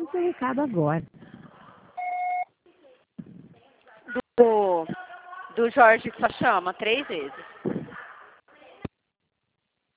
o seu recado agora. Do Jorge que só chama 3 vezes.